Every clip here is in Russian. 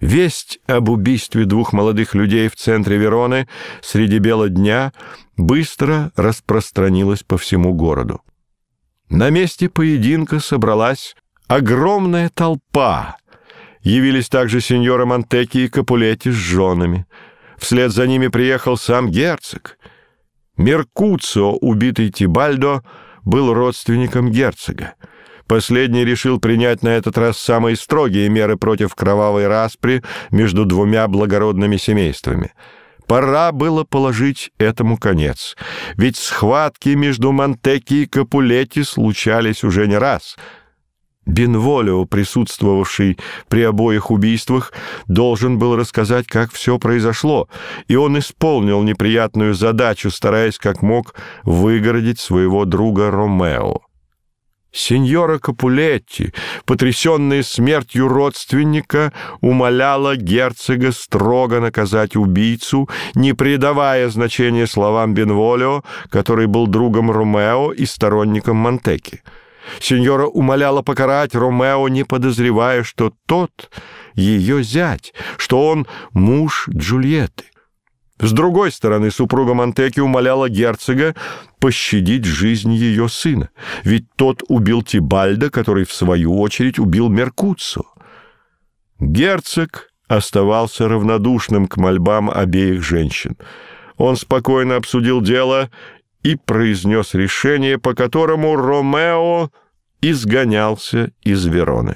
Весть об убийстве двух молодых людей в центре Вероны среди бела дня быстро распространилась по всему городу. На месте поединка собралась огромная толпа. Явились также сеньоры Монтекки и Капулетти с женами. Вслед за ними приехал сам герцог. Меркуцио, убитый Тибальдо, был родственником герцога. Последний решил принять на этот раз самые строгие меры против кровавой распри между двумя благородными семействами. Пора было положить этому конец, ведь схватки между Монтекки и Капулетти случались уже не раз. Бенволио, присутствовавший при обоих убийствах, должен был рассказать, как все произошло, и он исполнил неприятную задачу, стараясь как мог выгородить своего друга Ромео. Сеньора Капулетти, потрясенная смертью родственника, умоляла герцога строго наказать убийцу, не придавая значения словам Бенволио, который был другом Ромео и сторонником Монтекки. Сеньора умоляла покарать Ромео, не подозревая, что тот ее зять, что он муж Джульетты. С другой стороны, супруга Монтекки умоляла герцога пощадить жизнь ее сына, ведь тот убил Тибальдо, который, в свою очередь, убил Меркуцио. Герцог оставался равнодушным к мольбам обеих женщин. Он спокойно обсудил дело и произнес решение, по которому Ромео изгонялся из Вероны.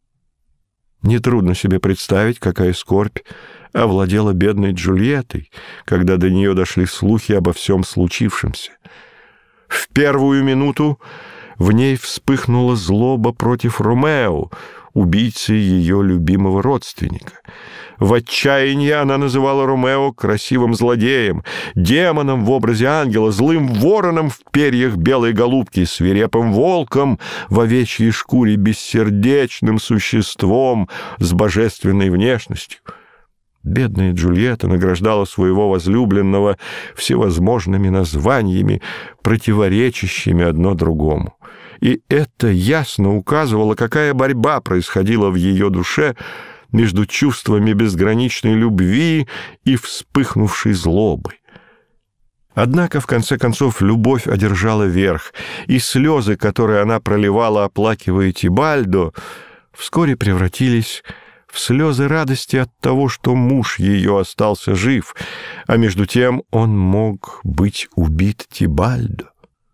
Нетрудно себе представить, какая скорбь овладела бедной Джульеттой, когда до нее дошли слухи обо всем случившемся. В первую минуту в ней вспыхнула злоба против Ромео, убийцы ее любимого родственника. В отчаянии она называла Ромео красивым злодеем, демоном в образе ангела, злым вороном в перьях белой голубки, свирепым волком в овечьей шкуре, бессердечным существом с божественной внешностью. Бедная Джульетта награждала своего возлюбленного всевозможными названиями, противоречащими одно другому. И это ясно указывало, какая борьба происходила в ее душе между чувствами безграничной любви и вспыхнувшей злобой. Однако, в конце концов, любовь одержала верх, и слезы, которые она проливала, оплакивая Тибальдо, вскоре превратились в слезы радости от того, что муж ее остался жив, а между тем он мог быть убит Тибальдо.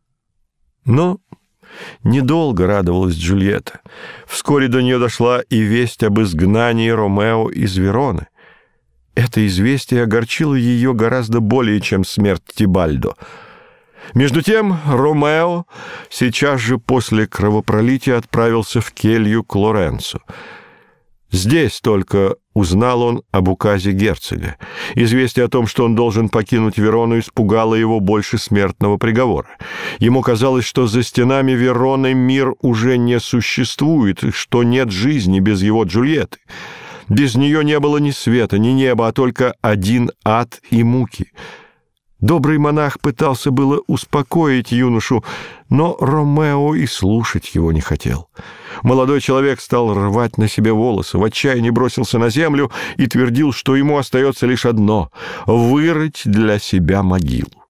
Но недолго радовалась Джульетта. Вскоре до нее дошла и весть об изгнании Ромео из Вероны. Это известие огорчило ее гораздо более, чем смерть Тибальдо. Между тем Ромео сейчас же после кровопролития отправился в келью к Лоренцо. Здесь только узнал он об указе герцога. Известие о том, что он должен покинуть Верону, испугало его больше смертного приговора. Ему казалось, что за стенами Вероны мир уже не существует, и что нет жизни без его Джульетты. Без нее не было ни света, ни неба, а только один ад и муки. Добрый монах пытался было успокоить юношу, но Ромео и слушать его не хотел. Молодой человек стал рвать на себе волосы, в отчаянии бросился на землю и твердил, что ему остается лишь одно — вырыть для себя могилу.